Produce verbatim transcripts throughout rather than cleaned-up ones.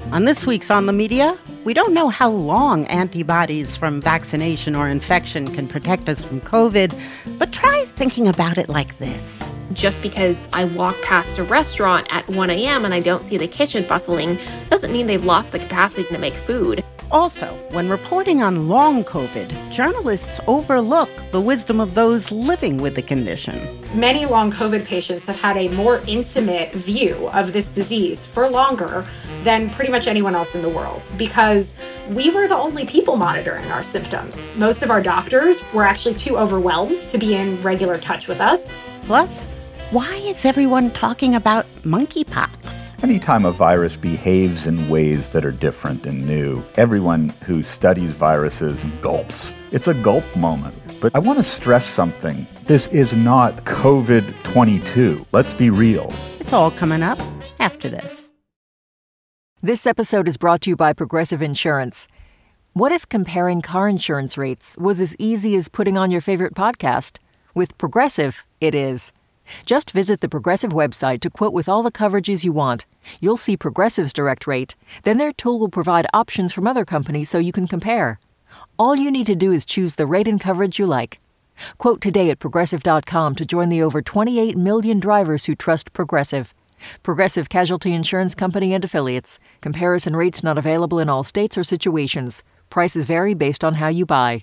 On this week's On the Media, we don't know how long antibodies from vaccination or infection can protect us from COVID, but try thinking about it like this. Just because I walk past a restaurant at one a.m. and I don't see the kitchen bustling doesn't mean they've lost the capacity to make food. Also, when reporting on long COVID, journalists overlook the wisdom of those living with the condition. Many long COVID patients have had a more intimate view of this disease for longer than pretty much anyone else in the world because we were the only people monitoring our symptoms. Most of our doctors were actually too overwhelmed to be in regular touch with us. Plus, why is everyone talking about monkeypox? Anytime a virus behaves in ways that are different and new, everyone who studies viruses gulps. It's a gulp moment. But I want to stress something. This is not COVID twenty-two. Let's be real. It's all coming up after this. This episode is brought to you by Progressive Insurance. What if comparing car insurance rates was as easy as putting on your favorite podcast? With Progressive, it is. Just visit the Progressive website to quote with all the coverages you want. You'll see Progressive's direct rate. Then their tool will provide options from other companies so you can compare. All you need to do is choose the rate and coverage you like. Quote today at Progressive dot com to join the over twenty-eight million drivers who trust Progressive. Progressive Casualty Insurance Company and Affiliates. Comparison rates not available in all states or situations. Prices vary based on how you buy.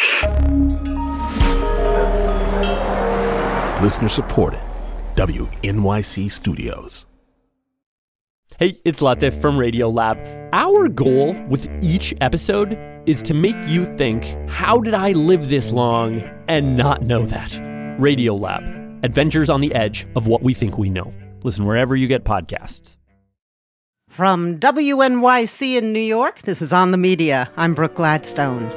Listener supported. W N Y C Studios. Hey, it's Latif from Radio Lab. Our goal with each episode is to make you think, how did I live this long and not know that? Radio Lab. Adventures on the edge of what we think we know. Listen wherever you get podcasts. From W N Y C in New York, this is On the Media. I'm Brooke Gladstone.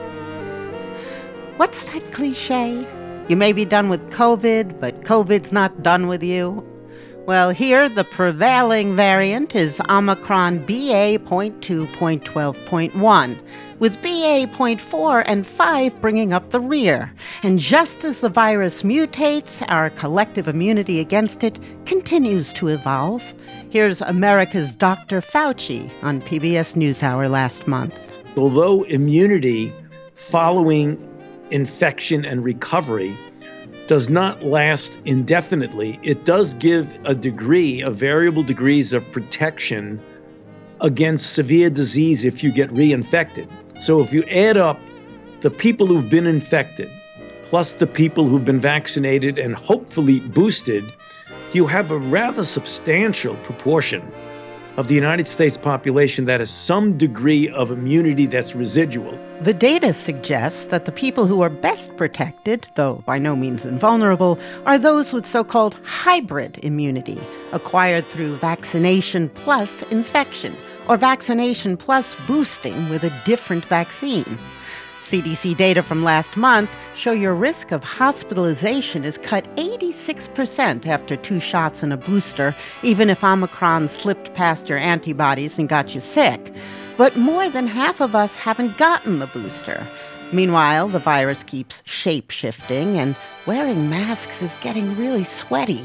What's that cliche? You may be done with COVID, but COVID's not done with you. Well, here, the prevailing variant is Omicron B A zero point two point twelve point one, with B A zero point four and five bringing up the rear. And just as the virus mutates, our collective immunity against it continues to evolve. Here's America's Doctor Fauci on P B S NewsHour last month. Although immunity following infection and recovery does not last indefinitely, it does give a degree, of variable degrees of protection against severe disease if you get reinfected. So if you add up the people who've been infected, plus the people who've been vaccinated and hopefully boosted, you have a rather substantial proportion of the United States population that has some degree of immunity that's residual. The data suggests that the people who are best protected, though by no means invulnerable, are those with so-called hybrid immunity, acquired through vaccination plus infection, or vaccination plus boosting with a different vaccine. C D C data from last month show your risk of hospitalization is cut eighty-six percent after two shots and a booster, even if Omicron slipped past your antibodies and got you sick. But more than half of us haven't gotten the booster. Meanwhile, the virus keeps shape-shifting, and wearing masks is getting really sweaty.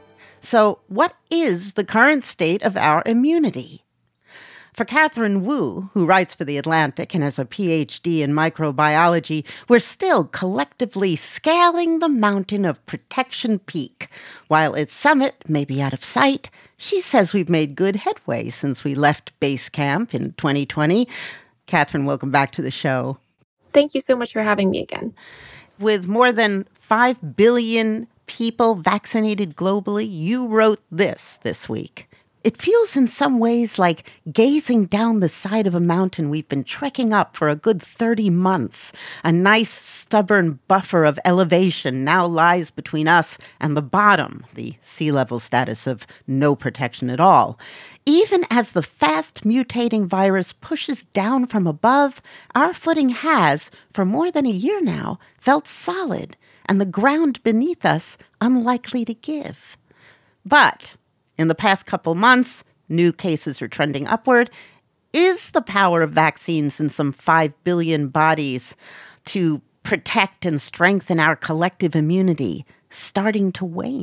So what is the current state of our immunity? For Catherine Wu, who writes for The Atlantic and has a P H D in microbiology, we're still collectively scaling the mountain of Protection Peak. While its summit may be out of sight, she says we've made good headway since we left base camp in twenty twenty. Catherine, welcome back to the show. Thank you so much for having me again. With more than five billion people vaccinated globally, you wrote this this week. It feels in some ways like gazing down the side of a mountain we've been trekking up for a good thirty months. A nice, stubborn buffer of elevation now lies between us and the bottom, the sea level status of no protection at all. Even as the fast-mutating virus pushes down from above, our footing has, for more than a year now, felt solid, and the ground beneath us unlikely to give. But in the past couple months, new cases are trending upward. Is the power of vaccines in some five billion bodies to protect and strengthen our collective immunity starting to wane?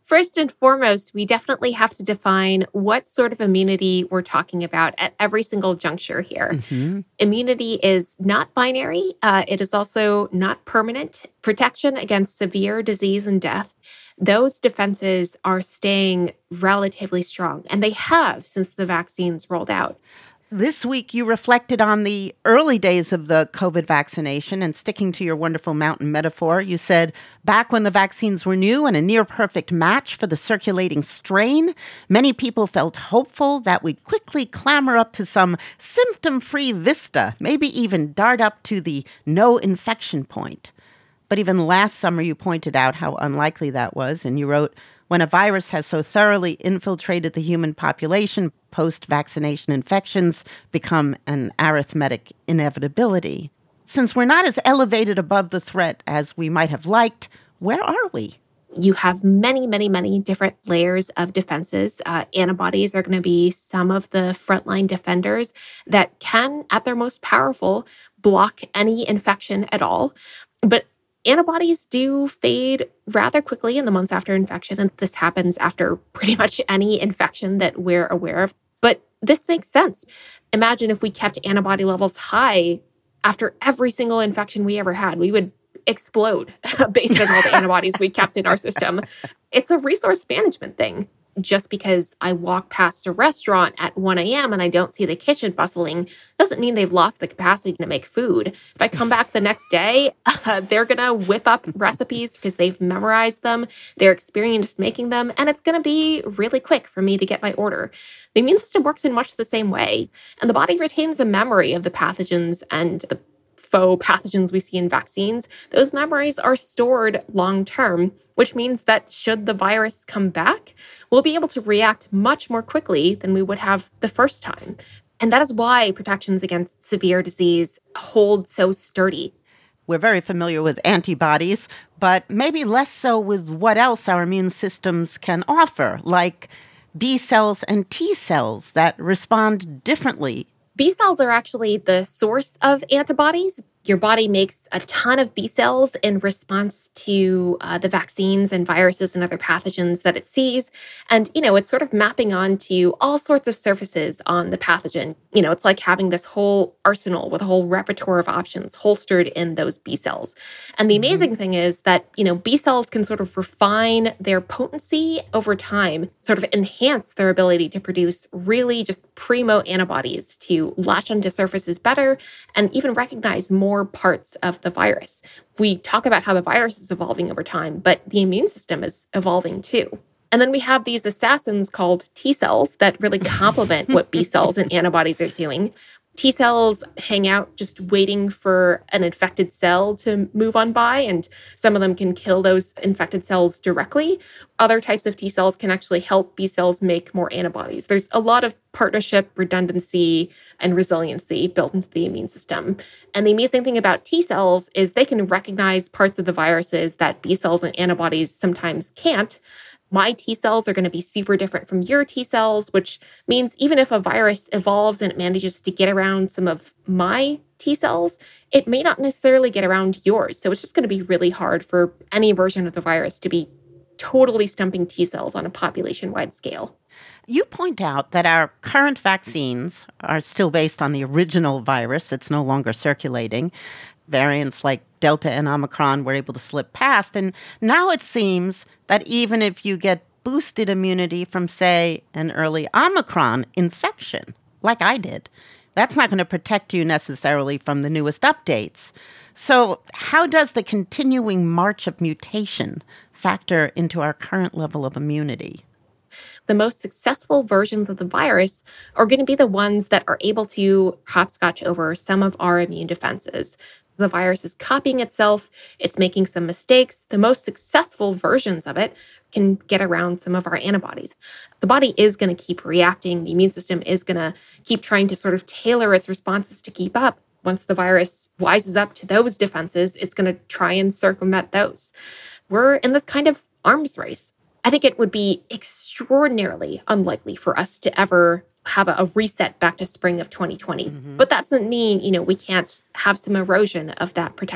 First and foremost, we definitely have to define what sort of immunity we're talking about at every single juncture here. Mm-hmm. Immunity is not binary. Uh, it is also not permanent. Protection against severe disease and death, those defenses are staying relatively strong, and they have since the vaccines rolled out. This week, you reflected on the early days of the COVID vaccination, and sticking to your wonderful mountain metaphor, you said, back when the vaccines were new and a near-perfect match for the circulating strain, many people felt hopeful that we'd quickly clamber up to some symptom-free vista, maybe even dart up to the no-infection point. But even last summer, you pointed out how unlikely that was, and you wrote, when a virus has so thoroughly infiltrated the human population, post-vaccination infections become an arithmetic inevitability. Since we're not as elevated above the threat as we might have liked, where are we? You have many, many, many different layers of defenses. Uh, antibodies are going to be some of the frontline defenders that can, at their most powerful, block any infection at all. But antibodies do fade rather quickly in the months after infection, and this happens after pretty much any infection that we're aware of. But this makes sense. Imagine if we kept antibody levels high after every single infection we ever had. We would explode based on all the antibodies we kept in our system. It's a resource management thing. Just because I walk past a restaurant at one a.m. and I don't see the kitchen bustling doesn't mean they've lost the capacity to make food. If I come back the next day, uh, they're going to whip up recipes because they've memorized them, they're experienced making them, and it's going to be really quick for me to get my order. The immune system works in much the same way, and the body retains a memory of the pathogens and the faux pathogens we see in vaccines. Those memories are stored long-term, which means that should the virus come back, we'll be able to react much more quickly than we would have the first time. And that is why protections against severe disease hold so sturdy. We're very familiar with antibodies, but maybe less so with what else our immune systems can offer, like B cells and T cells that respond differently. B cells are actually the source of antibodies. Your body makes a ton of B cells in response to uh, the vaccines and viruses and other pathogens that it sees. And, you know, it's sort of mapping onto all sorts of surfaces on the pathogen. You know, it's like having this whole arsenal with a whole repertoire of options holstered in those B cells. And the amazing mm-hmm. thing is that, you know, B cells can sort of refine their potency over time, sort of enhance their ability to produce really just primo antibodies to latch onto surfaces better and even recognize more parts of the virus. We talk about how the virus is evolving over time, but the immune system is evolving too. And then we have these assassins called T cells that really complement what B cells and antibodies are doing. T cells hang out just waiting for an infected cell to move on by, and some of them can kill those infected cells directly. Other types of T cells can actually help B cells make more antibodies. There's a lot of partnership, redundancy, and resiliency built into the immune system. And the amazing thing about T cells is they can recognize parts of the viruses that B cells and antibodies sometimes can't. My T cells are going to be super different from your T cells, which means even if a virus evolves and it manages to get around some of my T cells, it may not necessarily get around yours. So it's just going to be really hard for any version of the virus to be totally stumping T cells on a population-wide scale. You point out that our current vaccines are still based on the original virus. It's no longer circulating. Variants like Delta and Omicron were able to slip past. And now it seems that even if you get boosted immunity from, say, an early Omicron infection, like I did, that's not going to protect you necessarily from the newest updates. So how does the continuing march of mutation factor into our current level of immunity? The most successful versions of the virus are going to be the ones that are able to hopscotch over some of our immune defenses. The virus is copying itself, it's making some mistakes. The most successful versions of it can get around some of our antibodies. The body is going to keep reacting. The immune system is going to keep trying to sort of tailor its responses to keep up. Once the virus wises up to those defenses, it's going to try and circumvent those. We're in this kind of arms race. I think it would be extraordinarily unlikely for us to ever have a, a reset back to spring of twenty twenty. Mm-hmm. But that doesn't mean, you know, we can't have some erosion of that protection.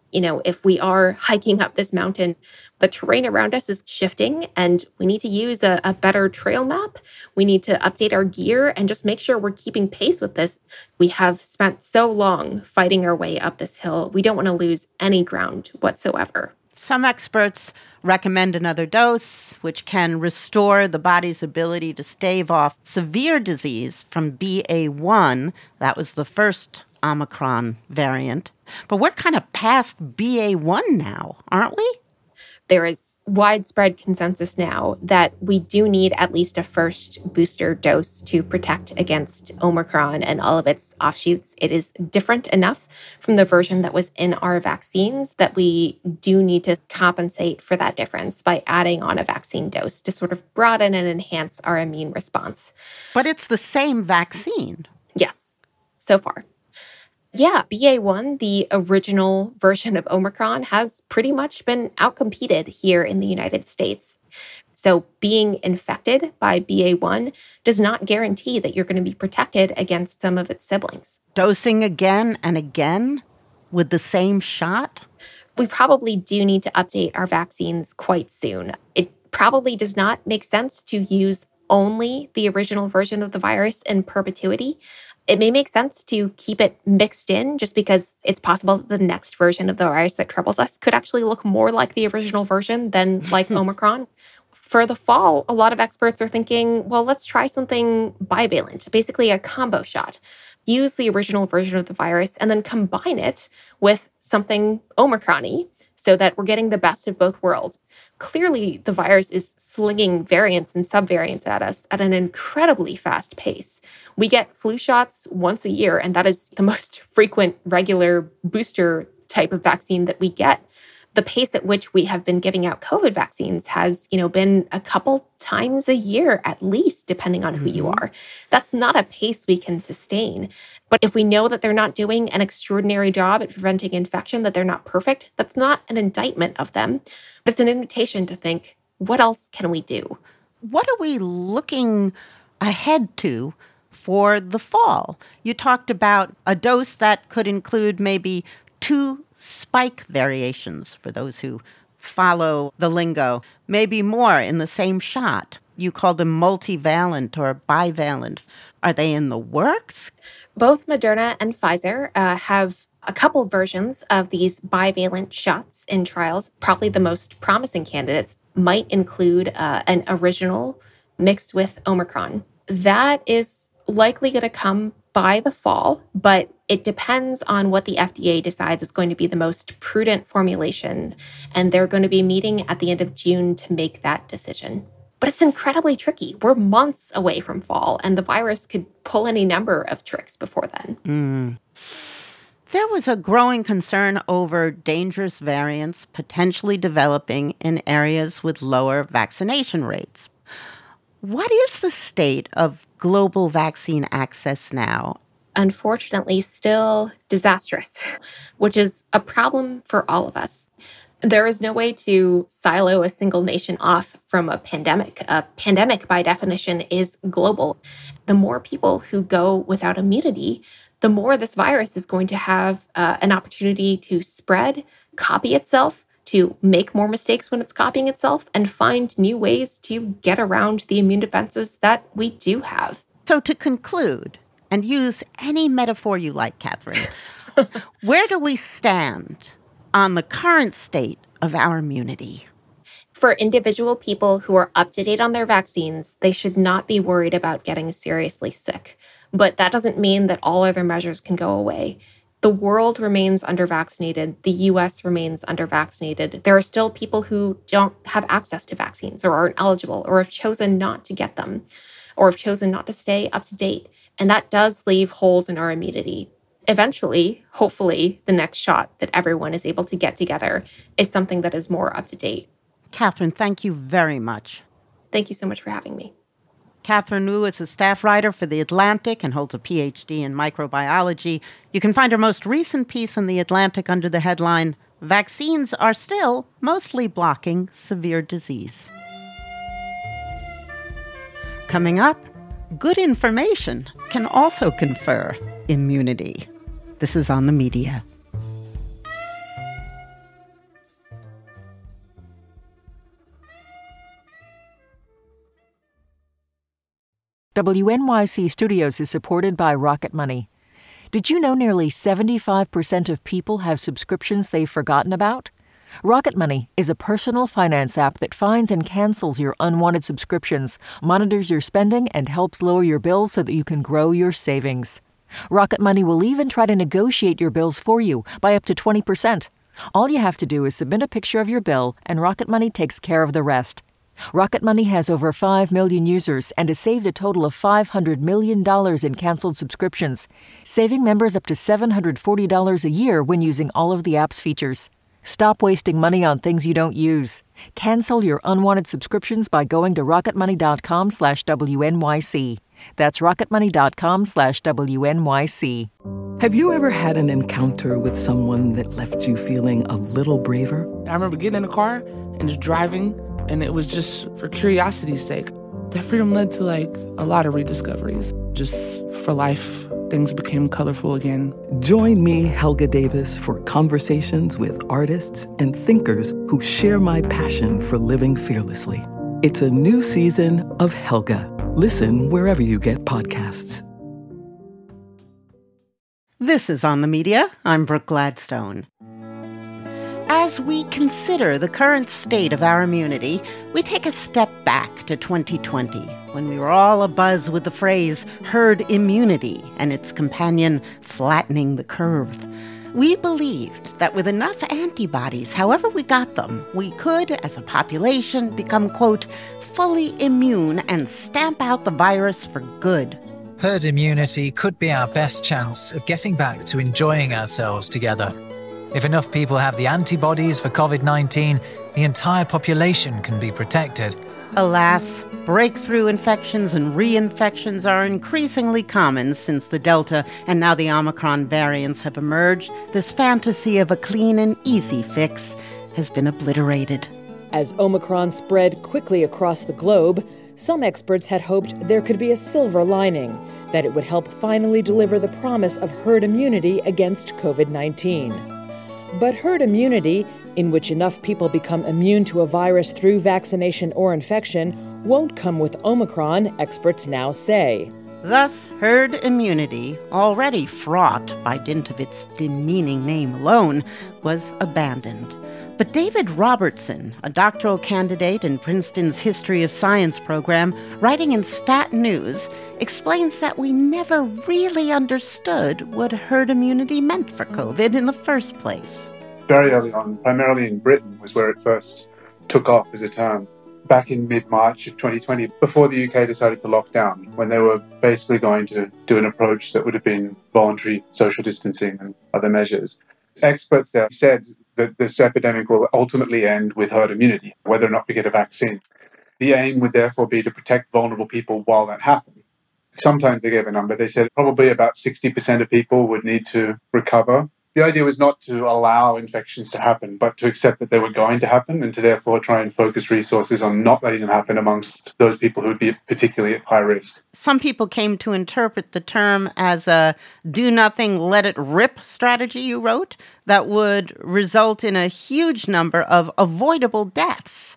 You know, if we are hiking up this mountain, the terrain around us is shifting and we need to use a, a better trail map. We need to update our gear and just make sure we're keeping pace with this. We have spent so long fighting our way up this hill. We don't want to lose any ground whatsoever. Some experts recommend another dose, which can restore the body's ability to stave off severe disease from B A one. That was the first Omicron variant. But we're kind of past B A one now, aren't we? There is widespread consensus now that we do need at least a first booster dose to protect against Omicron and all of its offshoots. It is different enough from the version that was in our vaccines that we do need to compensate for that difference by adding on a vaccine dose to sort of broaden and enhance our immune response. But it's the same vaccine. Yes, so far. Yeah, B A one, the original version of Omicron, has pretty much been outcompeted here in the United States. So being infected by B A one does not guarantee that you're going to be protected against some of its siblings. Dosing again and again with the same shot? We probably do need to update our vaccines quite soon. It probably does not make sense to use only the original version of the virus in perpetuity. It may make sense to keep it mixed in just because it's possible that the next version of the virus that troubles us could actually look more like the original version than like Omicron. For the fall, a lot of experts are thinking, well, let's try something bivalent, basically a combo shot. Use the original version of the virus and then combine it with something Omicron-y, so that we're getting the best of both worlds. Clearly, the virus is slinging variants and subvariants at us at an incredibly fast pace. We get flu shots once a year, and that is the most frequent regular booster type of vaccine that we get. The pace at which we have been giving out COVID vaccines has, you know, been a couple times a year at least, depending on who mm-hmm. you are. That's not a pace we can sustain. But if we know that they're not doing an extraordinary job at preventing infection, that they're not perfect, that's not an indictment of them. It's an invitation to think, what else can we do? What are we looking ahead to for the fall? You talked about a dose that could include maybe two spike variations for those who follow the lingo, maybe more in the same shot. You called them multivalent or bivalent. Are they in the works? Both Moderna and Pfizer uh, have a couple versions of these bivalent shots in trials. Probably the most promising candidates might include uh, an original mixed with Omicron. That is likely going to come by the fall, but it depends on what the F D A decides is going to be the most prudent formulation, and they're going to be meeting at the end of June to make that decision. But it's incredibly tricky. We're months away from fall, and the virus could pull any number of tricks before then. Mm. There was a growing concern over dangerous variants potentially developing in areas with lower vaccination rates. What is the state of global vaccine access now? Unfortunately, still disastrous, which is a problem for all of us. There is no way to silo a single nation off from a pandemic. A pandemic, by definition, is global. The more people who go without immunity, the more this virus is going to have uh, an opportunity to spread, copy itself, to make more mistakes when it's copying itself, and find new ways to get around the immune defenses that we do have. So to conclude, and use any metaphor you like, Catherine, where do we stand on the current state of our immunity? For individual people who are up to date on their vaccines, they should not be worried about getting seriously sick. But that doesn't mean that all other measures can go away. The world remains under-vaccinated. The U S remains under-vaccinated. There are still people who don't have access to vaccines or aren't eligible or have chosen not to get them or have chosen not to stay up to date. And that does leave holes in our immunity. Eventually, hopefully, the next shot that everyone is able to get together is something that is more up to date. Catherine, thank you very much. Thank you so much for having me. Catherine Wu is a staff writer for The Atlantic and holds a P H D in microbiology. You can find her most recent piece in The Atlantic under the headline, Vaccines Are Still Mostly Blocking Severe Disease. Coming up, good information can also confer immunity. This is On the Media. W N Y C Studios is supported by Rocket Money. Did you know nearly seventy-five percent of people have subscriptions they've forgotten about? Rocket Money is a personal finance app that finds and cancels your unwanted subscriptions, monitors your spending, and helps lower your bills so that you can grow your savings. Rocket Money will even try to negotiate your bills for you by up to twenty percent. All you have to do is submit a picture of your bill, and Rocket Money takes care of the rest. Rocket Money has over five million users and has saved a total of five hundred million dollars in canceled subscriptions, saving members up to seven hundred forty dollars a year when using all of the app's features. Stop wasting money on things you don't use. Cancel your unwanted subscriptions by going to rocketmoney.com slash WNYC. That's rocketmoney.com slash WNYC. Have you ever had an encounter with someone that left you feeling a little braver? I remember getting in the car and just driving, and it was just for curiosity's sake. That freedom led to like a lot of rediscoveries. Just for life, things became colorful again. Join me, Helga Davis, for conversations with artists and thinkers who share my passion for living fearlessly. It's a new season of Helga. Listen wherever you get podcasts. This is On the Media. I'm Brooke Gladstone. As we consider the current state of our immunity, we take a step back to twenty twenty, when we were all abuzz with the phrase herd immunity and its companion flattening the curve. We believed that with enough antibodies, however we got them, we could, as a population, become, quote, fully immune and stamp out the virus for good. Herd immunity could be our best chance of getting back to enjoying ourselves together. If enough people have the antibodies for covid nineteen, the entire population can be protected. Alas, breakthrough infections and reinfections are increasingly common since the Delta and now the Omicron variants have emerged. This fantasy of a clean and easy fix has been obliterated. As Omicron spread quickly across the globe, some experts had hoped there could be a silver lining, that it would help finally deliver the promise of herd immunity against covid nineteen. But herd immunity, in which enough people become immune to a virus through vaccination or infection, won't come with Omicron, experts now say. Thus, herd immunity, already fraught by dint of its demeaning name alone, was abandoned. But David Robertson, a doctoral candidate in Princeton's History of Science program, writing in Stat News, explains that we never really understood what herd immunity meant for COVID in the first place. Very early on, primarily in Britain, was where it first took off as a term. Back in mid-March of twenty twenty, before the U K decided to lock down, when they were basically going to do an approach that would have been voluntary social distancing and other measures. Experts there said that this epidemic will ultimately end with herd immunity, whether or not we get a vaccine. The aim would therefore be to protect vulnerable people while that happened. Sometimes they gave a number. They said probably about sixty percent of people would need to recover. The idea was not to allow infections to happen, but to accept that they were going to happen and to therefore try and focus resources on not letting them happen amongst those people who would be particularly at high risk. Some people came to interpret the term as a do nothing, let it rip strategy you wrote that would result in a huge number of avoidable deaths.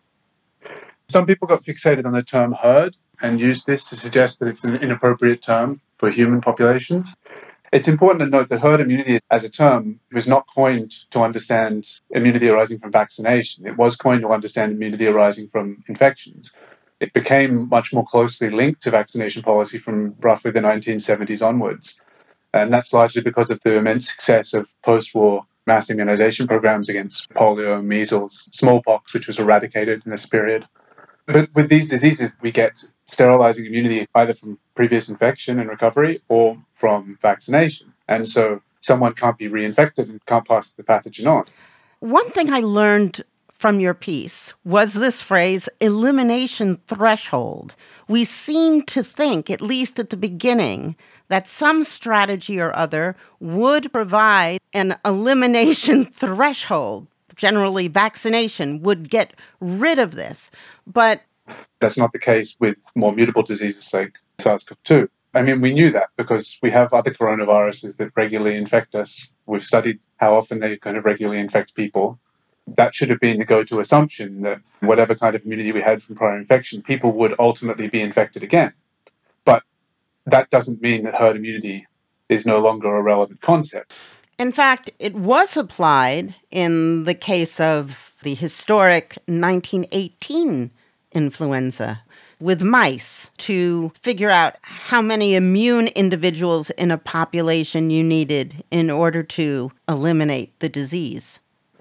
Some people got fixated on the term herd and used this to suggest that it's an inappropriate term for human populations. It's important to note that herd immunity as a term was not coined to understand immunity arising from vaccination. It was coined to understand immunity arising from infections. It became much more closely linked to vaccination policy from roughly the nineteen seventies onwards. And that's largely because of the immense success of post-war mass immunization programs against polio, measles, smallpox, which was eradicated in this period. But with these diseases, we get sterilizing immunity either from previous infection and recovery or from vaccination. And so someone can't be reinfected and can't pass the pathogen on. One thing I learned from your piece was this phrase, elimination threshold. We seem to think, at least at the beginning, that some strategy or other would provide an elimination threshold. Generally, vaccination would get rid of this. But that's not the case with more mutable diseases like SARS-CoV two. I mean, we knew that because we have other coronaviruses that regularly infect us. We've studied how often they kind of regularly infect people. That should have been the go-to assumption that whatever kind of immunity we had from prior infection, people would ultimately be infected again. But that doesn't mean that herd immunity is no longer a relevant concept. In fact, it was applied in the case of the historic nineteen eighteen influenza with mice to figure out how many immune individuals in a population you needed in order to eliminate the disease.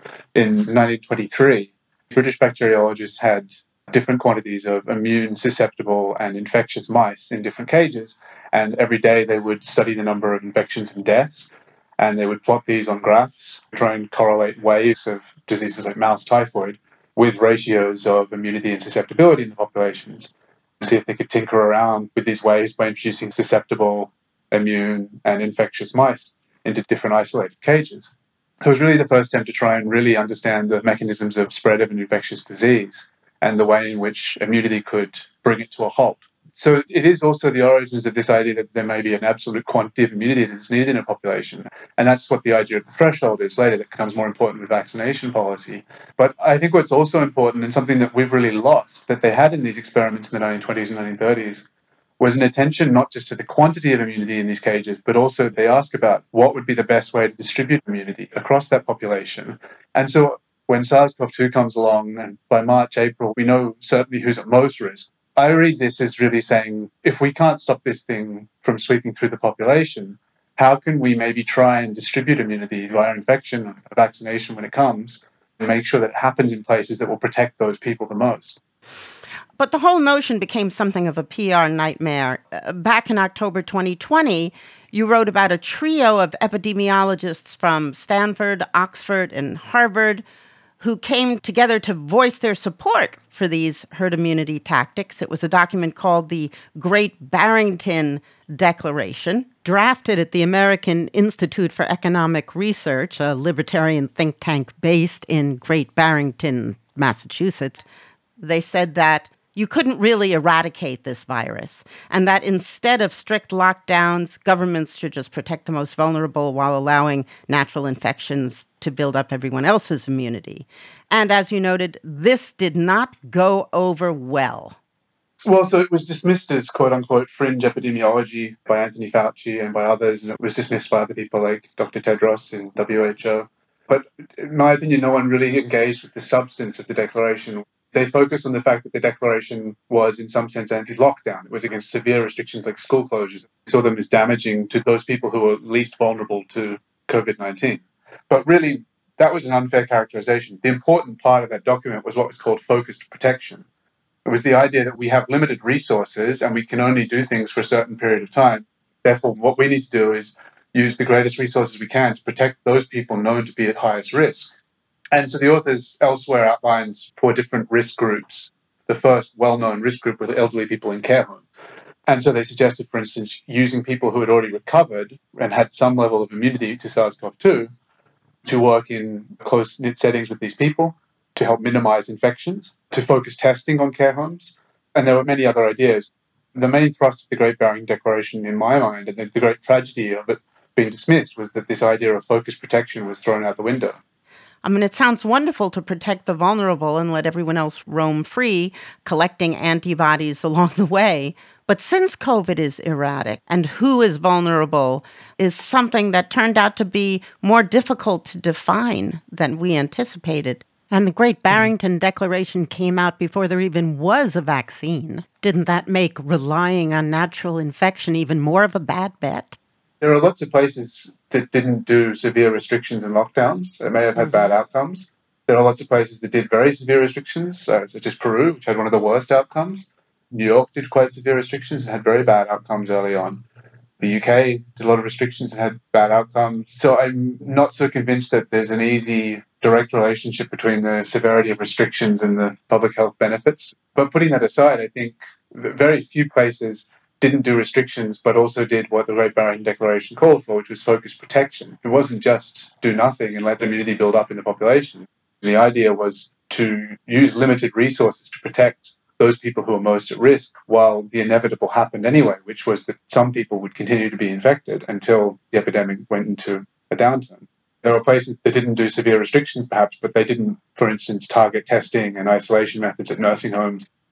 In nineteen twenty-three, British bacteriologists had different quantities of immune susceptible and infectious mice in different cages, and every day they would study the number of infections and deaths, and they would plot these on graphs, try and correlate waves of diseases like mouse typhoid with ratios of immunity and susceptibility in the populations, see if they could tinker around with these waves by introducing susceptible, immune, and infectious mice into different isolated cages. So it was really the first attempt to try and really understand the mechanisms of spread of an infectious disease and the way in which immunity could bring it to a halt. So it is also the origins of this idea that there may be an absolute quantity of immunity that is needed in a population. And that's what the idea of the threshold is later that becomes more important with vaccination policy. But I think what's also important, and something that we've really lost, that they had in these experiments in the nineteen twenties and nineteen thirties, was an attention not just to the quantity of immunity in these cages, but also they ask about what would be the best way to distribute immunity across that population. And so when SARS-CoV two comes along, and by March, April, we know certainly who's at most risk. I read this as really saying, if we can't stop this thing from sweeping through the population, how can we maybe try and distribute immunity via infection or vaccination when it comes, and make sure that it happens in places that will protect those people the most? But the whole notion became something of a P R nightmare. Uh, back in October twenty twenty, you wrote about a trio of epidemiologists from Stanford, Oxford, and Harvard who came together to voice their support for these herd immunity tactics. It was a document called the Great Barrington Declaration, drafted at the American Institute for Economic Research, a libertarian think tank based in Great Barrington, Massachusetts. They said that you couldn't really eradicate this virus, and that instead of strict lockdowns, governments should just protect the most vulnerable while allowing natural infections to build up everyone else's immunity. And as you noted, this did not go over well. Well, so it was dismissed as quote-unquote fringe epidemiology by Anthony Fauci and by others, and it was dismissed by other people like Doctor Tedros in W H O. But in my opinion, no one really engaged with the substance of the declaration. They focused on the fact that the declaration was, in some sense, anti-lockdown. It was against severe restrictions like school closures. They saw them as damaging to those people who were least vulnerable to COVID nineteen. But really, that was an unfair characterization. The important part of that document was what was called focused protection. It was the idea that we have limited resources and we can only do things for a certain period of time. Therefore, what we need to do is use the greatest resources we can to protect those people known to be at highest risk. And so the authors elsewhere outlined four different risk groups. The first well-known risk group were the elderly people in care homes. And so they suggested, for instance, using people who had already recovered and had some level of immunity to SARS-CoV two to work in close-knit settings with these people to help minimize infections, to focus testing on care homes. And there were many other ideas. The main thrust of the Great Barrington Declaration, in my mind, and the, the great tragedy of it being dismissed, was that this idea of focused protection was thrown out the window. I mean, it sounds wonderful to protect the vulnerable and let everyone else roam free, collecting antibodies along the way. But since COVID is erratic and who is vulnerable is something that turned out to be more difficult to define than we anticipated. And the Great Barrington Declaration came out before there even was a vaccine. Didn't that make relying on natural infection even more of a bad bet? There are lots of places that didn't do severe restrictions and lockdowns. They may have had bad outcomes. There are lots of places that did very severe restrictions, uh, such as Peru, which had one of the worst outcomes. New York did quite severe restrictions and had very bad outcomes early on. The U K did a lot of restrictions and had bad outcomes. So I'm not so convinced that there's an easy, direct relationship between the severity of restrictions and the public health benefits. But putting that aside, I think very few places didn't do restrictions, but also did what the Great Barrington Declaration called for, which was focused protection. It wasn't just do nothing and let immunity build up in the population. The idea was to use limited resources to protect those people who are most at risk while the inevitable happened anyway, which was that some people would continue to be infected until the epidemic went into a downturn. There were places that didn't do severe restrictions, perhaps, but they didn't, for instance, target testing and isolation methods at nursing homes.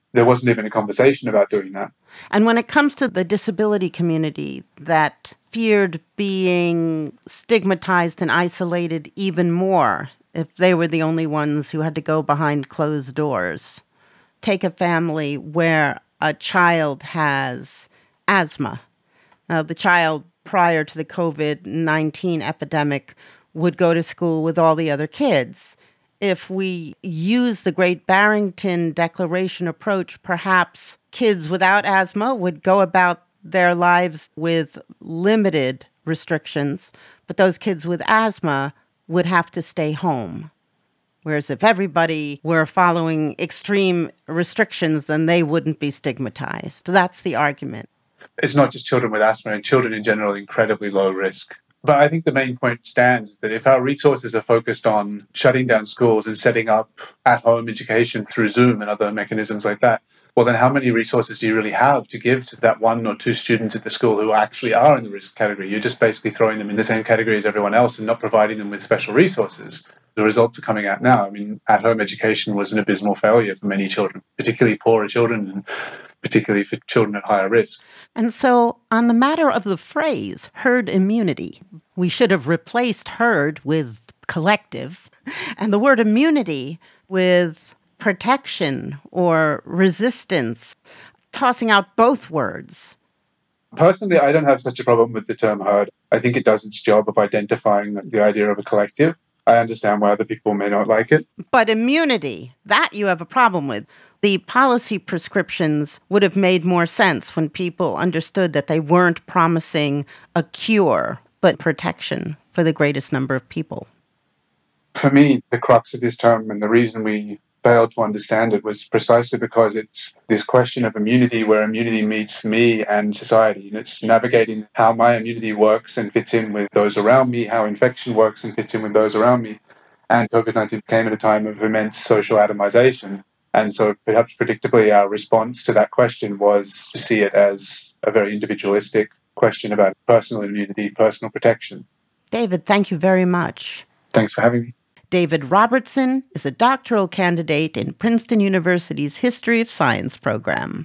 there wasn't even a conversation about doing that. And when it comes to the disability community that feared being stigmatized and isolated even more if they were the only ones who had to go behind closed doors, take a family where a child has asthma. Now, the child prior to the COVID nineteen epidemic would go to school with all the other kids. If we use the Great Barrington Declaration approach, perhaps kids without asthma would go about their lives with limited restrictions, but those kids with asthma would have to stay home. Whereas if everybody were following extreme restrictions, then they wouldn't be stigmatized. That's the argument. It's not just children with asthma, and children in general are incredibly low risk. But I think the main point stands that if our resources are focused on shutting down schools and setting up at-home education through Zoom and other mechanisms like that, well, then how many resources do you really have to give to that one or two students at the school who actually are in the risk category? You're just basically throwing them in the same category as everyone else and not providing them with special resources. The results are coming out now. I mean, at-home education was an abysmal failure for many children, particularly poorer children and particularly for children at higher risk. And so on the matter of the phrase herd immunity, we should have replaced herd with collective and the word immunity with protection or resistance, tossing out both words. Personally, I don't have such a problem with the term herd. I think it does its job of identifying the idea of a collective. I understand why other people may not like it. But immunity, that you have a problem with. The policy prescriptions would have made more sense when people understood that they weren't promising a cure, but protection for the greatest number of people. For me, the crux of this term and the reason we failed to understand it was precisely because it's this question of immunity where immunity meets me and society. And it's navigating how my immunity works and fits in with those around me, how infection works and fits in with those around me. And COVID nineteen came at a time of immense social atomization. And so perhaps predictably our response to that question was to see it as a very individualistic question about personal immunity, personal protection. David, thank you very much. Thanks for having me. David Robertson is a doctoral candidate in Princeton University's History of Science program.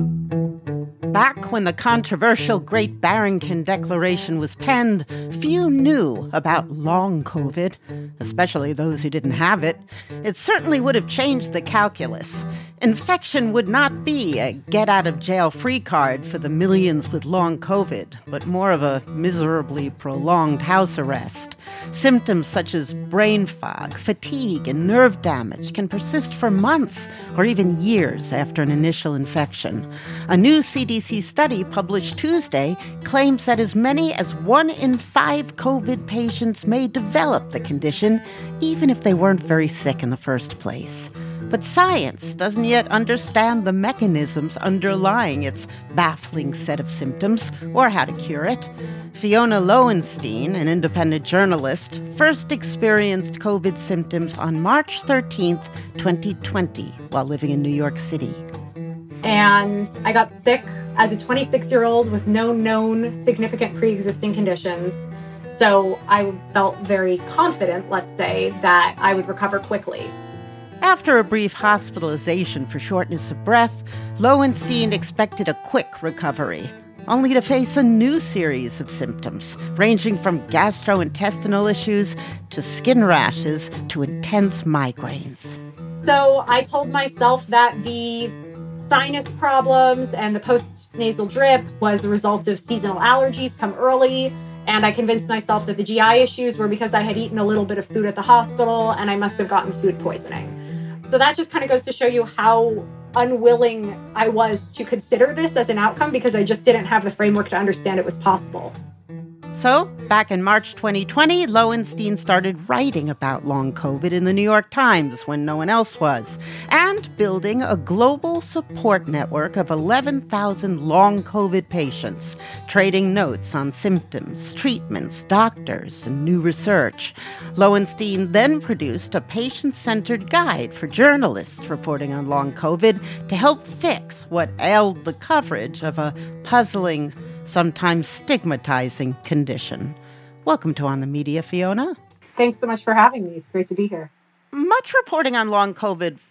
Back when the controversial Great Barrington Declaration was penned, few knew about long COVID, especially those who didn't have it. It certainly would have changed the calculus. Infection would not be a get-out-of-jail-free card for the millions with long COVID, but more of a miserably prolonged house arrest. Symptoms such as brain fog, fatigue, and nerve damage can persist for months or even years after an initial infection. A new C D C study published Tuesday claims that as many as one in five COVID patients may develop the condition, even if they weren't very sick in the first place. But science doesn't yet understand the mechanisms underlying its baffling set of symptoms or how to cure it. Fiona Lowenstein, an independent journalist, first experienced COVID symptoms on March thirteenth, twenty twenty, while living in New York City. And I got sick as a twenty-six-year-old with no known significant pre-existing conditions. So I felt very confident, let's say, that I would recover quickly. After a brief hospitalization for shortness of breath, Lowenstein expected a quick recovery, only to face a new series of symptoms, ranging from gastrointestinal issues to skin rashes to intense migraines. So I told myself that the sinus problems and the post-nasal drip was a result of seasonal allergies come early. And I convinced myself that the G I issues were because I had eaten a little bit of food at the hospital and I must have gotten food poisoning. So that just kind of goes to show you how unwilling I was to consider this as an outcome because I just didn't have the framework to understand it was possible. So, back in March twenty twenty, Lowenstein started writing about long COVID in the New York Times when no one else was, and building a global support network of eleven thousand long COVID patients, trading notes on symptoms, treatments, doctors, and new research. Lowenstein then produced a patient-centered guide for journalists reporting on long COVID to help fix what ailed the coverage of a puzzling, sometimes stigmatizing condition. Welcome to On the Media, Fiona. Thanks so much for having me. It's great to be here. Much reporting on long COVID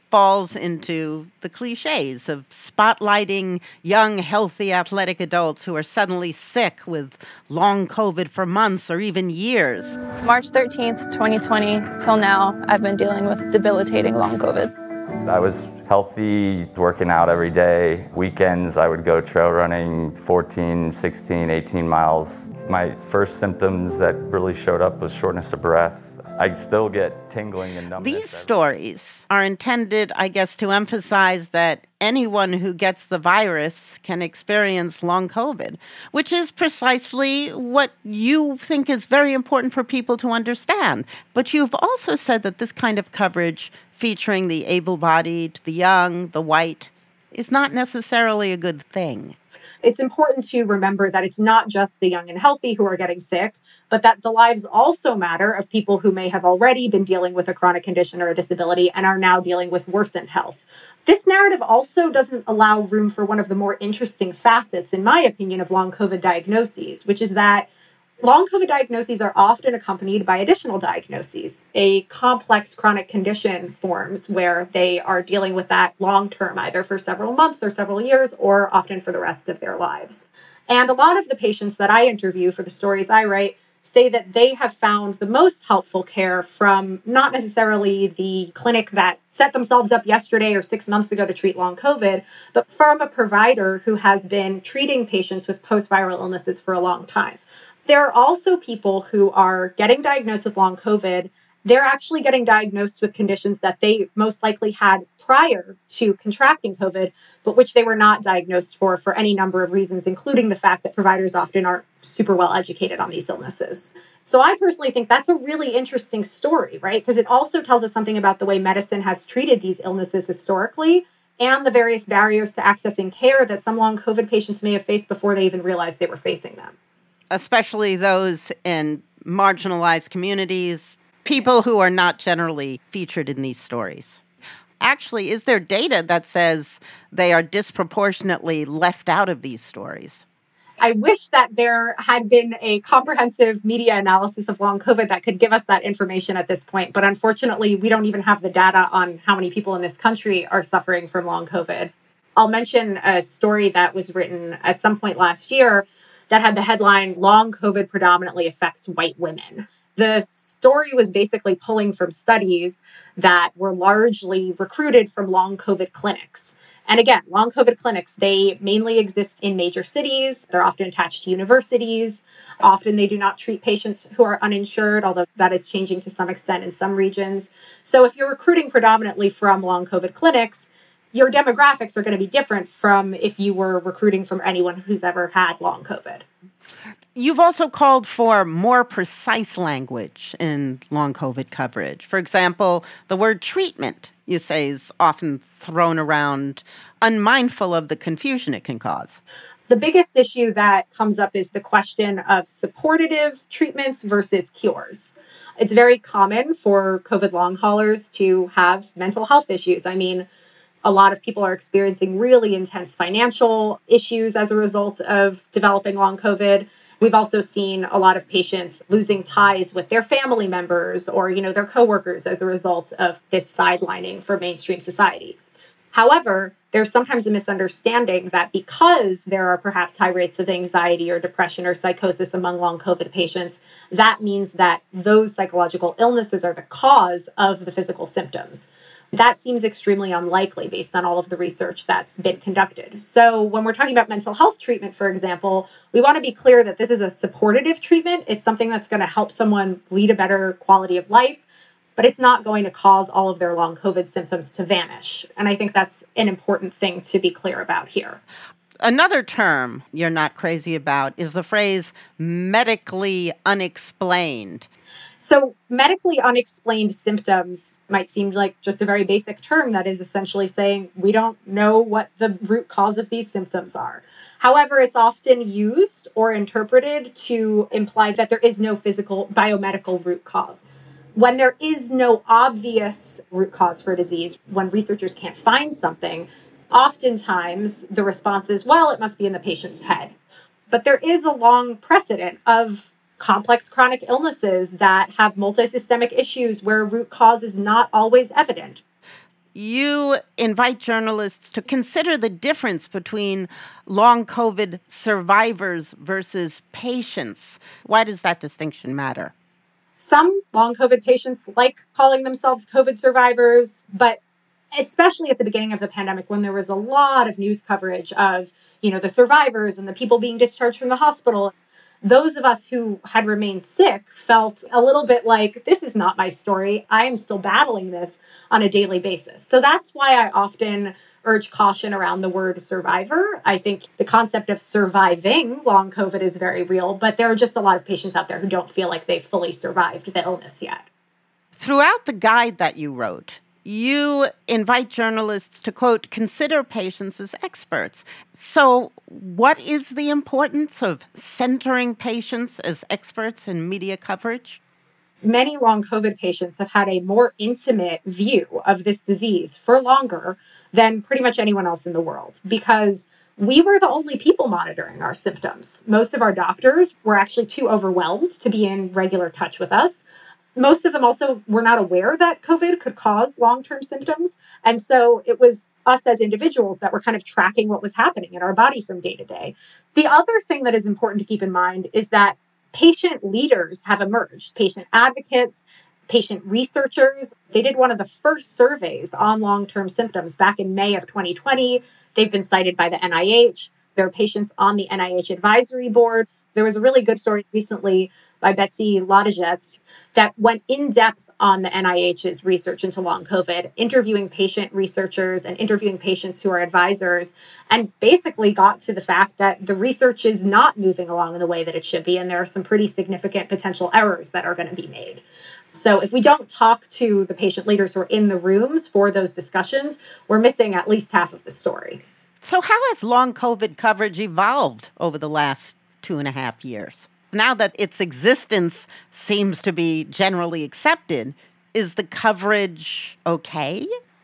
falls into the cliches of spotlighting young, healthy, athletic adults who are suddenly sick with long COVID for months or even years. March thirteenth, twenty twenty, till now, I've been dealing with debilitating long COVID. I was healthy, working out every day. Weekends, I would go trail running fourteen, sixteen, eighteen miles. My first symptoms that really showed up was shortness of breath. I still get tingling and numbness. These stories are intended, I guess, to emphasize that anyone who gets the virus can experience long COVID, which is precisely what you think is very important for people to understand. But you've also said that this kind of coverage featuring the able-bodied, the young, the white, is not necessarily a good thing. It's important to remember that it's not just the young and healthy who are getting sick, but that the lives also matter of people who may have already been dealing with a chronic condition or a disability and are now dealing with worsened health. This narrative also doesn't allow room for one of the more interesting facets, in my opinion, of long COVID diagnoses, which is that long COVID diagnoses are often accompanied by additional diagnoses. A complex chronic condition forms where they are dealing with that long term, either for several months or several years, or often for the rest of their lives. And a lot of the patients that I interview for the stories I write say that they have found the most helpful care from not necessarily the clinic that set themselves up yesterday or six months ago to treat long COVID, but from a provider who has been treating patients with post-viral illnesses for a long time. There are also people who are getting diagnosed with long COVID. They're actually getting diagnosed with conditions that they most likely had prior to contracting COVID, but which they were not diagnosed for for any number of reasons, including the fact that providers often aren't super well educated on these illnesses. So I personally think that's a really interesting story, right? Because it also tells us something about the way medicine has treated these illnesses historically and the various barriers to accessing care that some long COVID patients may have faced before they even realized they were facing them. Especially those in marginalized communities, people who are not generally featured in these stories. Actually, is there data that says they are disproportionately left out of these stories? I wish that there had been a comprehensive media analysis of long COVID that could give us that information at this point. But unfortunately, we don't even have the data on how many people in this country are suffering from long COVID. I'll mention a story that was written at some point last year that had the headline, "Long COVID Predominantly Affects White Women." The story was basically pulling from studies that were largely recruited from long COVID clinics. And again, long COVID clinics, they mainly exist in major cities. They're often attached to universities. Often they do not treat patients who are uninsured, although that is changing to some extent in some regions. So if you're recruiting predominantly from long COVID clinics, your demographics are going to be different from if you were recruiting from anyone who's ever had long COVID. You've also called for more precise language in long COVID coverage. For example, the word treatment, you say, is often thrown around, unmindful of the confusion it can cause. The biggest issue that comes up is the question of supportive treatments versus cures. It's very common for COVID long haulers to have mental health issues. I mean, a lot of people are experiencing really intense financial issues as a result of developing long COVID. We've also seen a lot of patients losing ties with their family members or, you know, their coworkers as a result of this sidelining for mainstream society. However, there's sometimes a misunderstanding that because there are perhaps high rates of anxiety or depression or psychosis among long COVID patients, that means that those psychological illnesses are the cause of the physical symptoms. That seems extremely unlikely based on all of the research that's been conducted. So when we're talking about mental health treatment, for example, we want to be clear that this is a supportive treatment. It's something that's going to help someone lead a better quality of life, but it's not going to cause all of their long COVID symptoms to vanish. And I think that's an important thing to be clear about here. Another term you're not crazy about is the phrase medically unexplained. So medically unexplained symptoms might seem like just a very basic term that is essentially saying we don't know what the root cause of these symptoms are. However, it's often used or interpreted to imply that there is no physical biomedical root cause. When there is no obvious root cause for a disease, when researchers can't find something, oftentimes the response is, well, it must be in the patient's head. But there is a long precedent of complex chronic illnesses that have multisystemic issues where root cause is not always evident. you invite journalists to consider the difference between long COVID survivors versus patients. Why does that distinction matter? Some long COVID patients like calling themselves COVID survivors, but especially at the beginning of the pandemic, when there was a lot of news coverage of, you know, the survivors and the people being discharged from the hospital, those of us who had remained sick felt a little bit like, this is not my story. I am still battling this on a daily basis. So that's why I often urge caution around the word survivor. I think the concept of surviving long COVID is very real, but there are just a lot of patients out there who don't feel like they've fully survived the illness yet. Throughout the guide that you wrote, you invite journalists to, quote, consider patients as experts. So what is the importance of centering patients as experts in media coverage? Many long COVID patients have had a more intimate view of this disease for longer than pretty much anyone else in the world, because we were the only people monitoring our symptoms. Most of our doctors were actually too overwhelmed to be in regular touch with us. Most of them also were not aware that COVID could cause long-term symptoms. And so it was us as individuals that were kind of tracking what was happening in our body from day to day. The other thing that is important to keep in mind is that patient leaders have emerged, patient advocates, patient researchers. They did one of the first surveys on long-term symptoms back in May of twenty twenty. They've been cited by the N I H. There are patients on the N I H advisory board. There was a really good story recently by Betsy Ladegette that went in depth on the N I H's research into long COVID, interviewing patient researchers and interviewing patients who are advisors, and basically got to the fact that the research is not moving along in the way that it should be. And there are some pretty significant potential errors that are going to be made. So if we don't talk to the patient leaders who are in the rooms for those discussions, we're missing at least half of the story. So how has long COVID coverage evolved over the last two and a half years? Now that its existence seems to be generally accepted, is the coverage okay?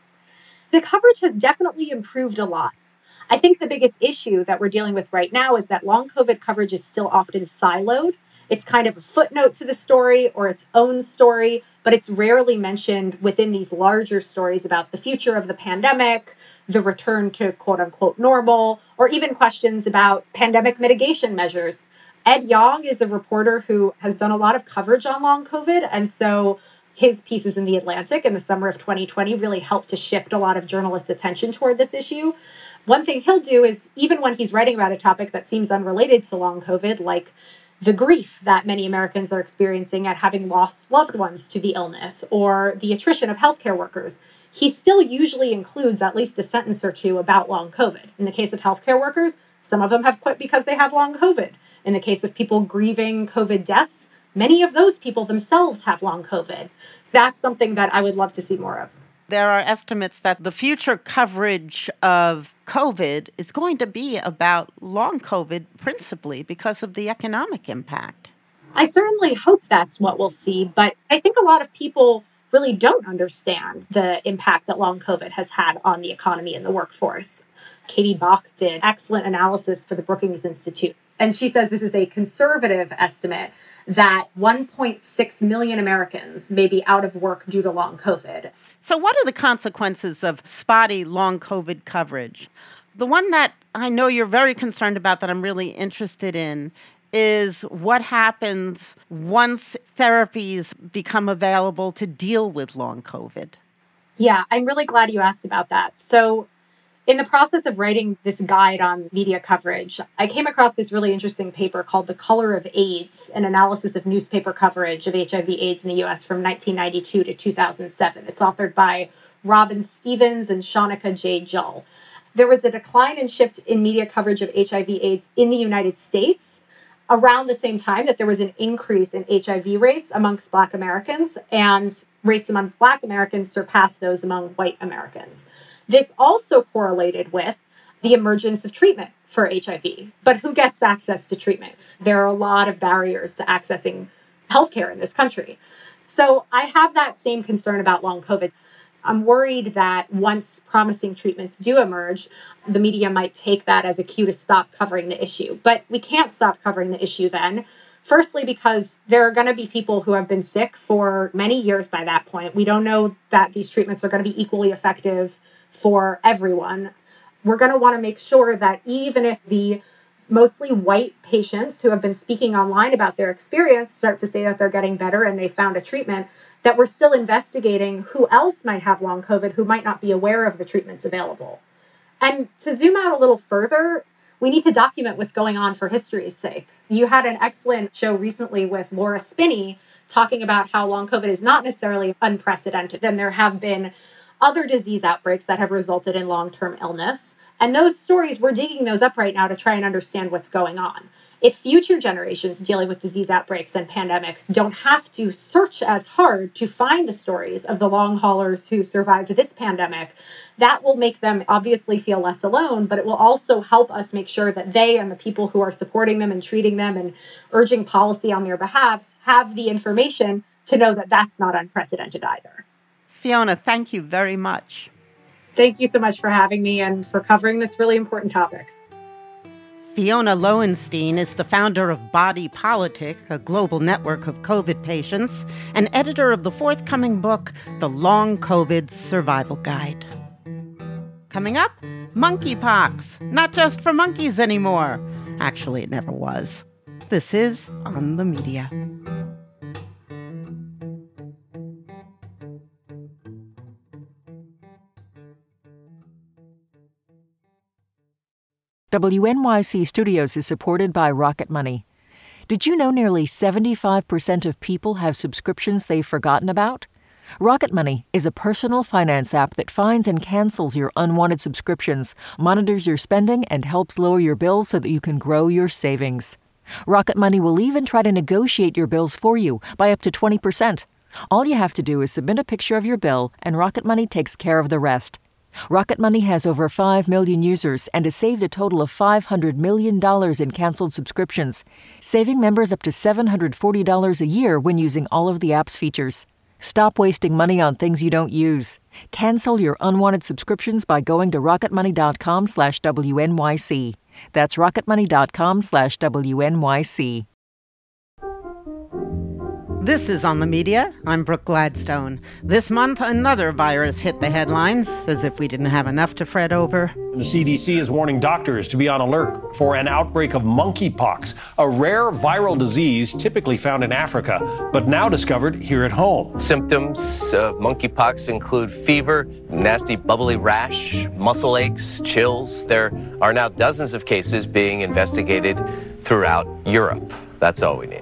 The coverage has definitely improved a lot. I think the biggest issue that we're dealing with right now is that long COVID coverage is still often siloed. It's kind of a footnote to the story or its own story, but it's rarely mentioned within these larger stories about the future of the pandemic, the return to quote unquote normal, or even questions about pandemic mitigation measures. Ed Yong is a reporter who has done a lot of coverage on long COVID. And so his pieces in The Atlantic in the summer of twenty twenty really helped to shift a lot of journalists' attention toward this issue. One thing he'll do is, even when he's writing about a topic that seems unrelated to long COVID, like the grief that many Americans are experiencing at having lost loved ones to the illness or the attrition of healthcare workers, he still usually includes at least a sentence or two about long COVID. In the case of healthcare workers, some of them have quit because they have long COVID. In the case of people grieving COVID deaths, many of those people themselves have long COVID. That's something that I would love to see more of. There are estimates that the future coverage of COVID is going to be about long COVID principally because of the economic impact. I certainly hope that's what we'll see, but I think a lot of people really don't understand the impact that long COVID has had on the economy and the workforce. Katie Bach did excellent analysis for the Brookings Institute, and she says this is a conservative estimate that one point six million Americans may be out of work due to long COVID. So what are the consequences of spotty long COVID coverage? The one that I know you're very concerned about that I'm really interested in is what happens once therapies become available to deal with long COVID. Yeah, I'm really glad you asked about that. So in the process of writing this guide on media coverage, I came across this really interesting paper called The Color of AIDS, an analysis of newspaper coverage of H I V AIDS in the U S from nineteen ninety-two to two thousand seven. It's authored by Robin Stevens and Shanika J. Jull. There was a decline and shift in media coverage of H I V AIDS in the United States around the same time that there was an increase in H I V rates amongst Black Americans, and rates among Black Americans surpassed those among white Americans. This also correlated with the emergence of treatment for H I V. But who gets access to treatment? There are a lot of barriers to accessing healthcare in this country. So I have that same concern about long COVID. I'm worried that once promising treatments do emerge, the media might take that as a cue to stop covering the issue. But we can't stop covering the issue then Firstly, because there are going to be people who have been sick for many years by that point. We don't know that these treatments are going to be equally effective for everyone. We're going to want to make sure that even if the mostly white patients who have been speaking online about their experience start to say that they're getting better and they found a treatment, that we're still investigating who else might have long COVID who might not be aware of the treatments available. And to zoom out a little further, we need to document what's going on for history's sake. You had an excellent show recently with Laura Spinney talking about how long COVID is not necessarily unprecedented, and there have been other disease outbreaks that have resulted in long-term illness. And those stories, we're digging those up right now to try and understand what's going on. If future generations dealing with disease outbreaks and pandemics don't have to search as hard to find the stories of the long haulers who survived this pandemic, that will make them obviously feel less alone, but it will also help us make sure that they and the people who are supporting them and treating them and urging policy on their behalves have the information to know that that's not unprecedented either. Fiona, thank you very much. Thank you so much for having me and for covering this really important topic. Fiona Lowenstein is the founder of Body Politic, a global network of COVID patients, and editor of the forthcoming book, The Long COVID Survival Guide. Coming up, monkeypox. Not just for monkeys anymore. Actually, it never was. This is On the Media. W N Y C Studios is supported by Rocket Money. Did you know nearly seventy-five percent of people have subscriptions they've forgotten about? Rocket Money is a personal finance app that finds and cancels your unwanted subscriptions, monitors your spending, and helps lower your bills so that you can grow your savings. Rocket Money will even try to negotiate your bills for you by up to twenty percent. All you have to do is submit a picture of your bill, and Rocket Money takes care of the rest. Rocket Money has over five million users and has saved a total of five hundred million dollars in canceled subscriptions, saving members up to seven hundred forty dollars a year when using all of the app's features. Stop wasting money on things you don't use. Cancel your unwanted subscriptions by going to rocketmoney.com slash WNYC. That's rocketmoney.com slash WNYC. This is On the Media. I'm Brooke Gladstone. This month, another virus hit the headlines, as if we didn't have enough to fret over. The C D C is warning doctors to be on alert for an outbreak of monkeypox, a rare viral disease typically found in Africa, but now discovered here at home. Symptoms of monkeypox include fever, nasty bubbly rash, muscle aches, chills. There are now dozens of cases being investigated throughout Europe. That's all we need.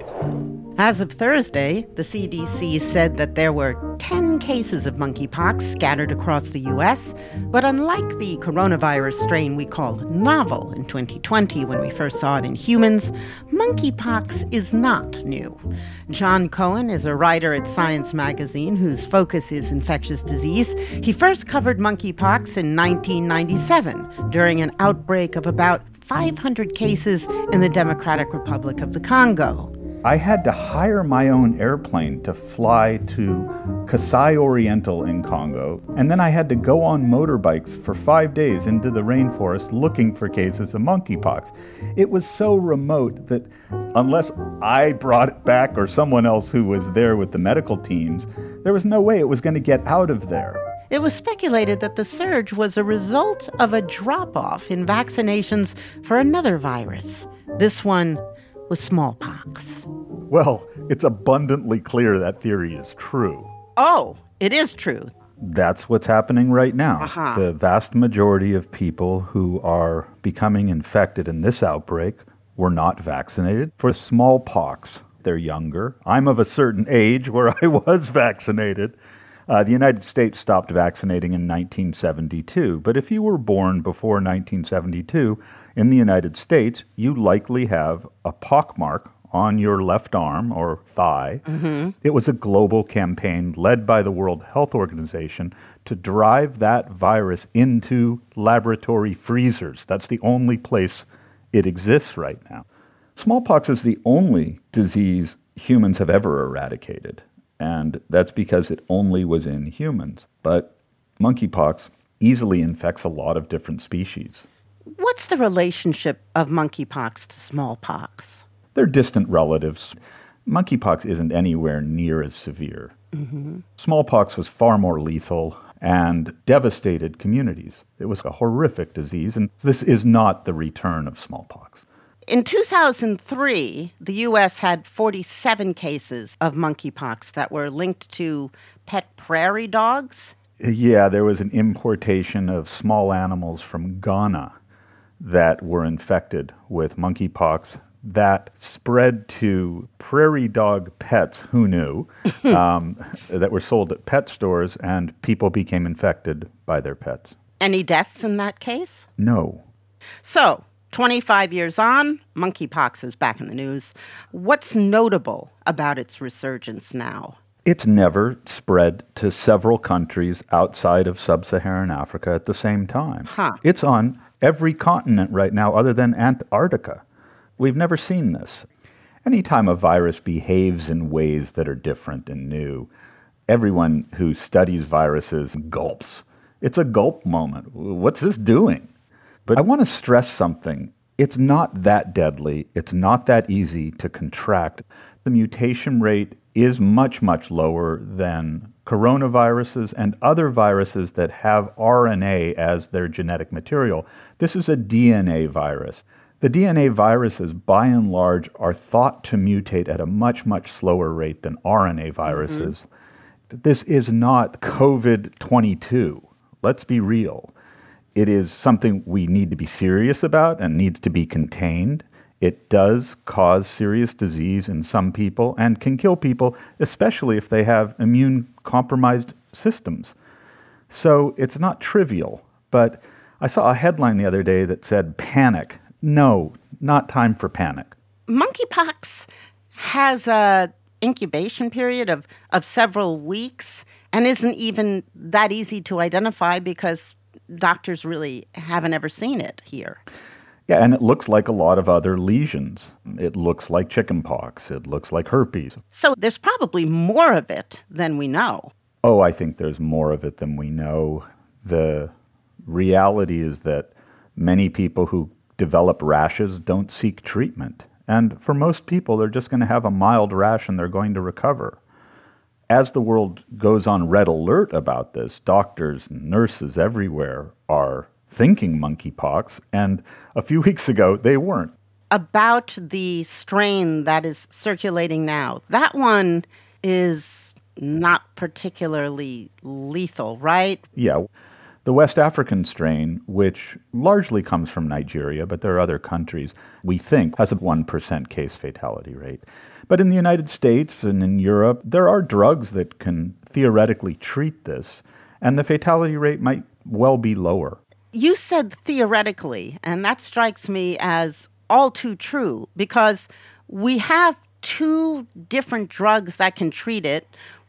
As of Thursday, the C D C said that there were ten cases of monkeypox scattered across the U S, but unlike the coronavirus strain we called novel in twenty twenty when we first saw it in humans, monkeypox is not new. John Cohen is a writer at Science magazine whose focus is infectious disease. He first covered monkeypox in nineteen ninety-seven during an outbreak of about five hundred cases in the Democratic Republic of the Congo. I had to hire my own airplane to fly to Kasai Oriental in Congo, and then I had to go on motorbikes for five days into the rainforest looking for cases of monkeypox. It was so remote that unless I brought it back or someone else who was there with the medical teams, there was no way it was going to get out of there. It was speculated that the surge was a result of a drop-off in vaccinations for another virus. This one was smallpox. Well, it's abundantly clear that theory is true. Oh, it is true. That's what's happening right now. Uh-huh. The vast majority of people who are becoming infected in this outbreak were not vaccinated for smallpox. They're younger. I'm of a certain age where I was vaccinated. Uh, the United States stopped vaccinating in nineteen seventy-two, but if you were born before nineteen seventy-two, in the United States, you likely have a pockmark on your left arm or thigh. Mm-hmm. It was a global campaign led by the World Health Organization to drive that virus into laboratory freezers. That's the only place it exists right now. Smallpox is the only disease humans have ever eradicated, and that's because it only was in humans. But monkeypox easily infects a lot of different species. What's the relationship of monkeypox to smallpox? They're distant relatives. Monkeypox isn't anywhere near as severe. Mm-hmm. Smallpox was far more lethal and devastated communities. It was a horrific disease, and this is not the return of smallpox. In two thousand three, the U S had forty-seven cases of monkeypox that were linked to pet prairie dogs. Yeah, there was an importation of small animals from Ghana that were infected with monkeypox that spread to prairie dog pets, who knew, um, that were sold at pet stores, and people became infected by their pets. Any deaths in that case? No. So, twenty-five years on, monkeypox is back in the news. What's notable about its resurgence now? It's never spread to several countries outside of sub-Saharan Africa at the same time. Huh. It's on every continent right now other than Antarctica. We've never seen this. Anytime a virus behaves in ways that are different and new, everyone who studies viruses gulps. It's a gulp moment. What's this doing? But I want to stress something. It's not that deadly. It's not that easy to contract. The mutation rate is much, much lower than coronaviruses and other viruses that have R N A as their genetic material. This is a D N A virus. The D N A viruses, by and large, are thought to mutate at a much, much slower rate than R N A viruses. Mm-hmm. This is not COVID twenty-two. Let's be real. It is something we need to be serious about and needs to be contained. It does cause serious disease in some people and can kill people, especially if they have immune-compromised systems. So it's not trivial, but I saw a headline the other day that said, panic. No, not time for panic. Monkeypox has a incubation period of, of several weeks and isn't even that easy to identify because doctors really haven't ever seen it here. Yeah, and it looks like a lot of other lesions. It looks like chickenpox. It looks like herpes. So there's probably more of it than we know. Oh, I think there's more of it than we know. The reality is that many people who develop rashes don't seek treatment. And for most people, they're just going to have a mild rash and they're going to recover. As the world goes on red alert about this, doctors and nurses everywhere are thinking monkeypox, and a few weeks ago, they weren't. About the strain that is circulating now, that one is not particularly lethal, right? Yeah. The West African strain, which largely comes from Nigeria, but there are other countries, we think has a one percent case fatality rate. But in the United States and in Europe, there are drugs that can theoretically treat this, and the fatality rate might well be lower. You said theoretically, and that strikes me as all too true, because we have two different drugs that can treat it,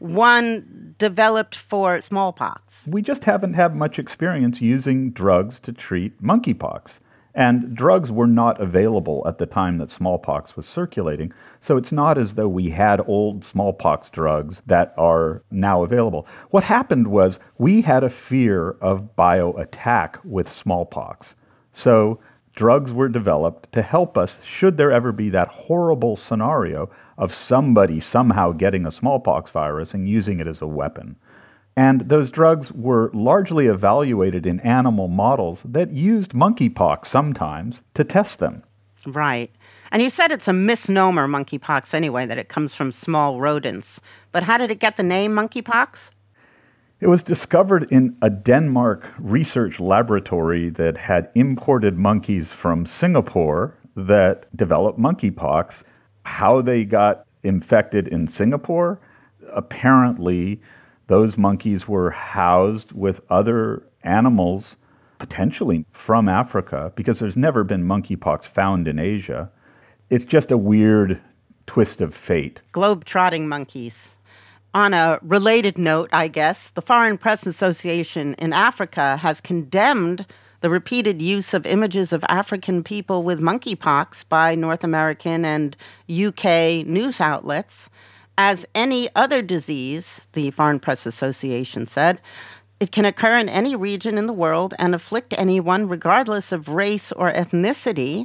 one developed for smallpox. We just haven't had much experience using drugs to treat monkeypox. And drugs were not available at the time that smallpox was circulating, so it's not as though we had old smallpox drugs that are now available. What happened was we had a fear of bioattack with smallpox. So drugs were developed to help us should there ever be that horrible scenario of somebody somehow getting a smallpox virus and using it as a weapon. And those drugs were largely evaluated in animal models that used monkeypox sometimes to test them. Right. And you said it's a misnomer, monkeypox, anyway, that it comes from small rodents. But how did it get the name monkeypox? It was discovered in a Denmark research laboratory that had imported monkeys from Singapore that developed monkeypox. How they got infected in Singapore? Apparently, those monkeys were housed with other animals, potentially from Africa, because there's never been monkeypox found in Asia. It's just a weird twist of fate. Globe-trotting monkeys. On a related note, I guess, the Foreign Press Association in Africa has condemned the repeated use of images of African people with monkeypox by North American and U K news outlets. As any other disease, the Foreign Press Association said, it can occur in any region in the world and afflict anyone regardless of race or ethnicity.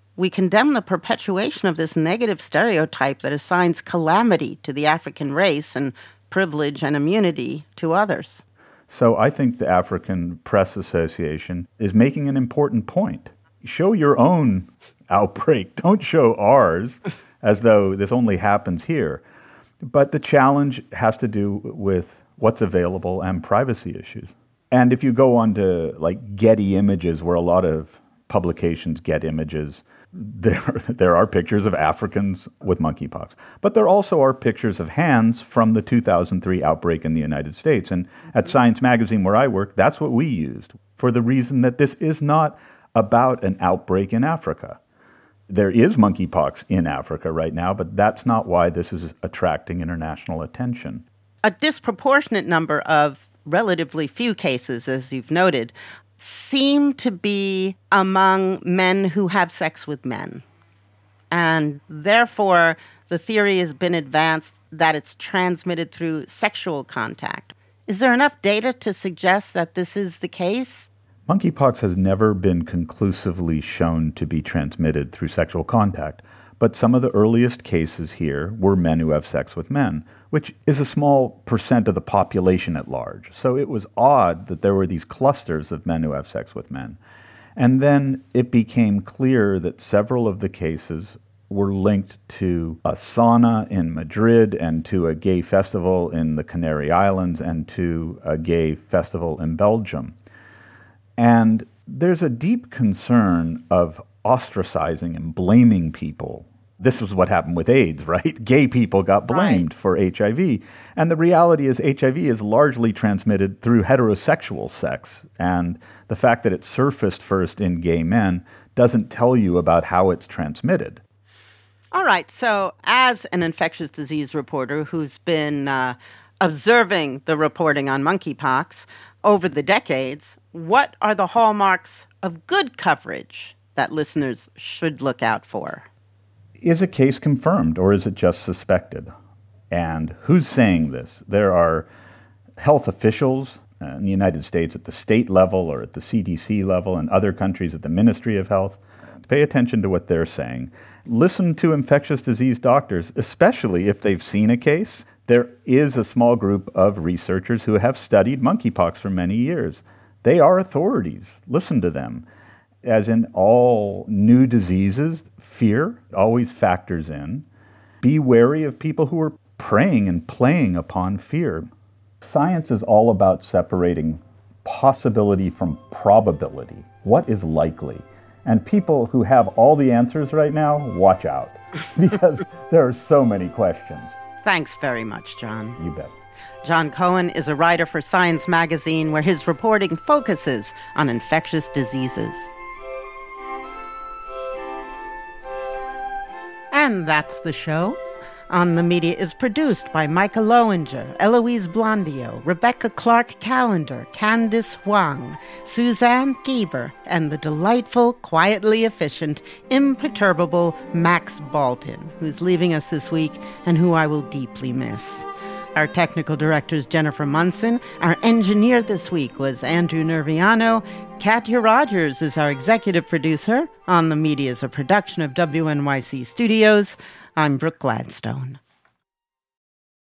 we condemn the perpetuation of this negative stereotype that assigns calamity to the African race and privilege and immunity to others. So I think the African Press Association is making an important point. Show your own outbreak. Don't show ours as though this only happens here. But the challenge has to do with what's available and privacy issues. And if you go on to like Getty Images, where a lot of publications get images, there, there are pictures of Africans with monkeypox. But there also are pictures of hands from the two thousand three outbreak in the United States. And at Science Magazine, where I work, that's what we used, for the reason that this is not about an outbreak in Africa. There is monkeypox in Africa right now, but that's not why this is attracting international attention. A disproportionate number of relatively few cases, as you've noted, seem to be among men who have sex with men. And therefore, the theory has been advanced that it's transmitted through sexual contact. Is there enough data to suggest that this is the case? Monkeypox has never been conclusively shown to be transmitted through sexual contact, but some of the earliest cases here were men who have sex with men, which is a small percent of the population at large. So it was odd that there were these clusters of men who have sex with men. And then it became clear that several of the cases were linked to a sauna in Madrid and to a gay festival in the Canary Islands and to a gay festival in Belgium. And there's a deep concern of ostracizing and blaming people. This was what happened with AIDS, right? Gay people got blamed right. for H I V. And the reality is H I V is largely transmitted through heterosexual sex. And the fact that it surfaced first in gay men doesn't tell you about how it's transmitted. All right. So as an infectious disease reporter who's been uh, observing the reporting on monkeypox over the decades, what are the hallmarks of good coverage that listeners should look out for? Is a case confirmed or is it just suspected? And who's saying this? There are health officials in the United States at the state level or at the C D C level, and other countries at the Ministry of Health. Pay attention to what they're saying. Listen to infectious disease doctors, especially if they've seen a case. There is a small group of researchers who have studied monkeypox for many years. They are authorities. Listen to them. As in all new diseases, fear always factors in. Be wary of people who are preying and playing upon fear. Science is all about separating possibility from probability. What is likely? And people who have all the answers right now, watch out, because there are so many questions. Thanks very much, John. You bet. John Cohen is a writer for Science Magazine, where his reporting focuses on infectious diseases. And that's the show. On the Media is produced by Micah Lowinger, Eloise Blondio, Rebecca Clark-Callender, Candice Huang, Suzanne Gieber, and the delightful, quietly efficient, imperturbable Max Baltin, who's leaving us this week and who I will deeply miss. Our technical director is Jennifer Munson. Our engineer this week was Andrew Nerviano. Katya Rogers is our executive producer. On the Media is a production of W N Y C Studios. I'm Brooke Gladstone.